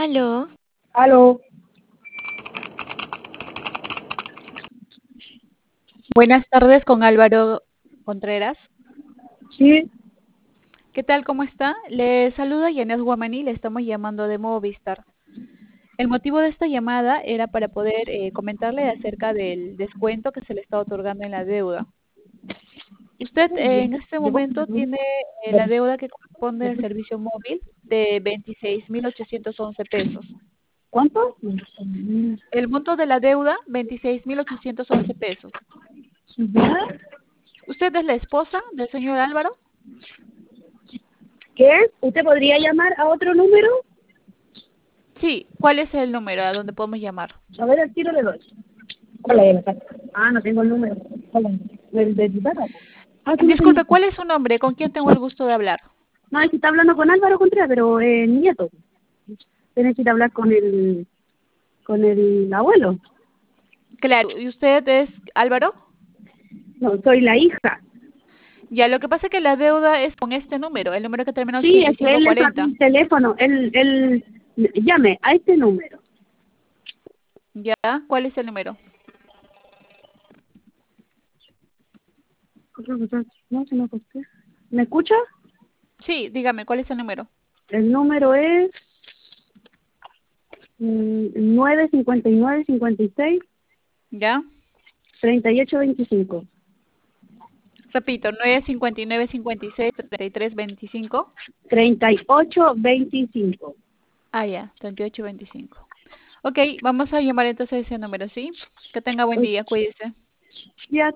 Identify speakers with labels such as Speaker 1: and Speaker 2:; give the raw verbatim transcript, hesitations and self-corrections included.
Speaker 1: Aló,
Speaker 2: Aló,
Speaker 3: Buenas tardes con Álvaro Contreras.
Speaker 2: sí,
Speaker 3: ¿Qué tal? ¿Cómo está? Le saluda Yanes Guamani, le estamos llamando de Movistar. El motivo de esta llamada era para poder eh, comentarle acerca del descuento que se le está otorgando en la deuda. Usted eh, en este momento tiene eh, la deuda que corresponde al servicio móvil de veintiséis mil ochocientos once pesos.
Speaker 2: ¿cuánto?
Speaker 3: El monto de la deuda, veintiséis mil ochocientos once pesos.
Speaker 2: ¿Ya?
Speaker 3: ¿Usted es la esposa del señor Álvaro?
Speaker 2: ¿Qué? ¿Usted podría llamar a otro número?
Speaker 3: Sí. ¿Cuál es el número a donde podemos llamar?
Speaker 2: A ver, el tiro de dos. Hola, ya me está. Ah, no tengo el número. Hola, ¿el de tu casa? Ah, tú no tenés.
Speaker 3: Disculpe, ¿cuál es su nombre? ¿Con quién tengo el gusto de hablar?
Speaker 2: No, es que está hablando con Álvaro Contreras, pero eh, nieto. Tienes que ir a hablar con el, con el abuelo.
Speaker 3: Claro, ¿y usted es Álvaro?
Speaker 2: No, soy la hija.
Speaker 3: Ya, lo que pasa es que la deuda es con este número, el número que termina en
Speaker 2: Sí,
Speaker 3: ochenta y
Speaker 2: es que
Speaker 3: cinco
Speaker 2: él le sacó
Speaker 3: cuarenta.
Speaker 2: un teléfono. Él, él, llame a este número.
Speaker 3: ¿Ya? ¿Cuál es el número?
Speaker 2: No, se me acosté. ¿Me escucha?
Speaker 3: Sí, dígame, ¿cuál es el número?
Speaker 2: El número es mm, nueve cincuenta y nueve cincuenta y seis
Speaker 3: ¿Ya?
Speaker 2: treinta y ocho veinticinco.
Speaker 3: Repito, nueve cincuenta y nueve cincuenta y seis treinta y tres veinticinco.
Speaker 2: treinta y ocho veinticinco.
Speaker 3: Ah, ya, treinta y ocho veinticinco. Ok, vamos a llamar entonces ese número, ¿sí? Que tenga buen día, cuídese.
Speaker 2: Ya